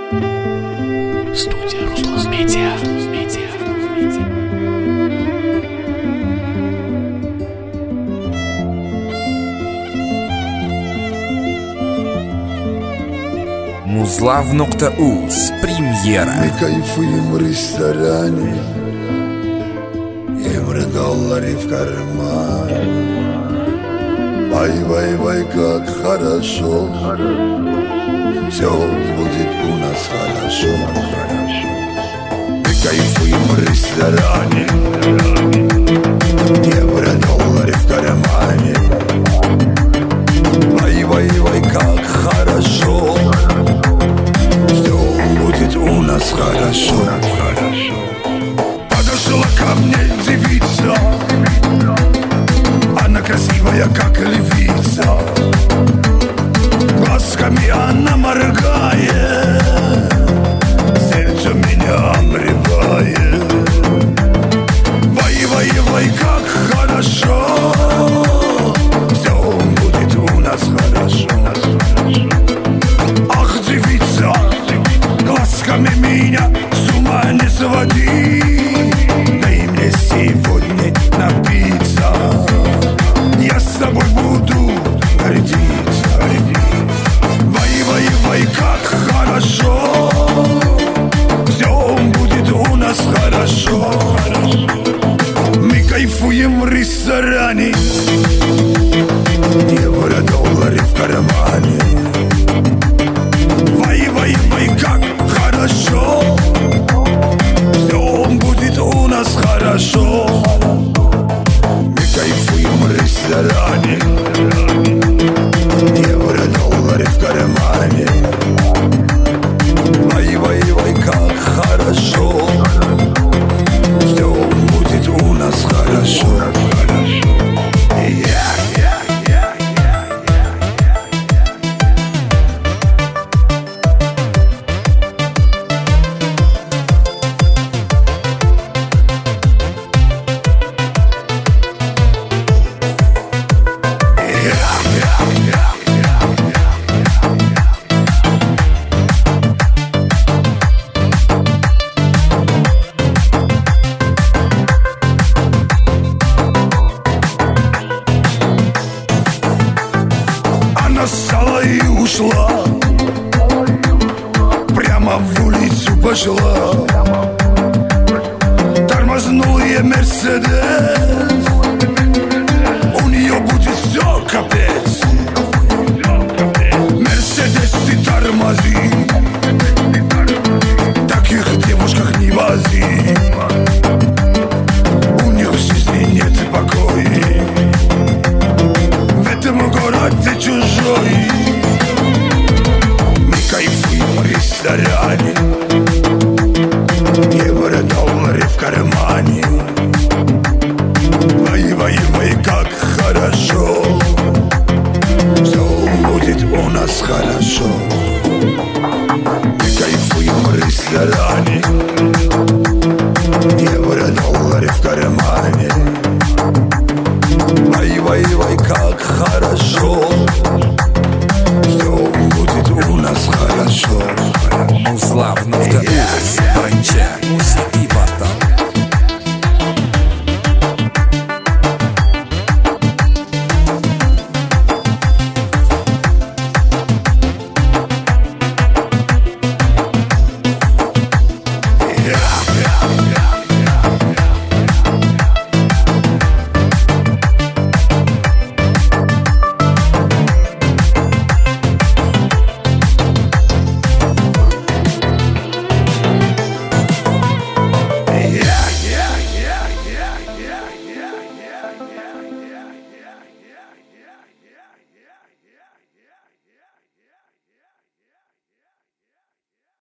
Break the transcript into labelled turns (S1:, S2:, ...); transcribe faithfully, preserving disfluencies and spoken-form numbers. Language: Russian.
S1: Студия Руслан Медиа.
S2: Muzlav точка uz премьера.
S3: Мы кайфуем в ресторане, евро, доллары в кармане. Вай, вай, вай, как хорошо, все будет у нас хорошо. Мы кайфуем в ресторане, евро, доллары в кармане. Вай, вай, вай, как хорошо, все будет у нас хорошо. Подошла ко мне девица, она красивая, как львица. Глазками она моргает, сердце меня омревает. Вай, вай, вай, как хорошо, все будет у нас хорошо. Ах, девица, глазками меня с ума не своди. Дай мне сегодня напиться, я с тобой буду гордиться. Вай, вай, вай, как хорошо, все будет у нас хорошо. Мы кайфуем в ресторане, евро, доллары в кармане. Вай, вай, вай, как хорошо, все будет у нас хорошо. Мы кайфуем в ресторане, евро, доллары в кармане. Вай, вай, вай, как хорошо, все будет у нас хорошо. Она встала и ушла, прямо в улицу пошла. Тормознул я Мерседес, у нее будет все капец. Мерседес, ты тормози, таких девушках не вози. У них в жизни нет покоя, в этом городе чужой. Мы кайфуем в ресторане, евро, доллары в кармане. Вай, вай, вай, как хорошо, все будет у нас хорошо. Мы кайфуем в ресторане, евро, доллары в кармане. Вай, вай, вай, как хорошо, все будет у нас хорошо.
S2: Muzlav точка uz премьера.